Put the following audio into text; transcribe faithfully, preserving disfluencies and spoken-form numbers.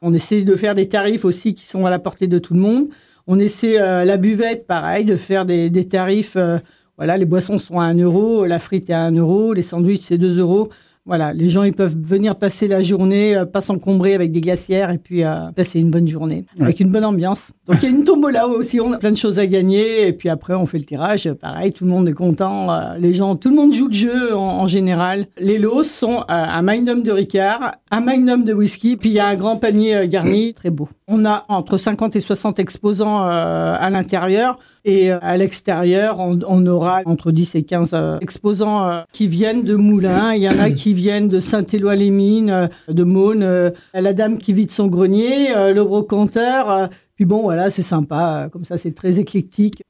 On essaie de faire des tarifs aussi qui sont à la portée de tout le monde. On essaie, euh, la buvette, pareil, de faire des, des tarifs. Euh, voilà, les boissons sont à un euro, la frite est à un euro, les sandwichs, c'est deux euros. Voilà, les gens, ils peuvent venir passer la journée, euh, pas s'encombrer avec des glacières et puis euh, passer une bonne journée, ouais. Avec une bonne ambiance. Donc, il y a une tombola aussi, on a plein de choses à gagner. Et puis après, on fait le tirage. Pareil, tout le monde est content. Euh, les gens, tout le monde joue le jeu en, en général. Les lots sont euh, un magnum de Ricard, un magnum de whisky, puis il y a un grand panier euh, garni, très beau. On a entre cinquante et soixante exposants euh, à l'intérieur. Et euh, à l'extérieur, on, on aura entre dix et quinze euh, exposants euh, qui viennent de Moulins. Il y en a qui viennent de Saint-Éloi-les-Mines, euh, de Maune, euh, la dame qui vide son grenier, euh, le brocanteur. Euh, puis bon, voilà, c'est sympa. Euh, comme ça, c'est très éclectique.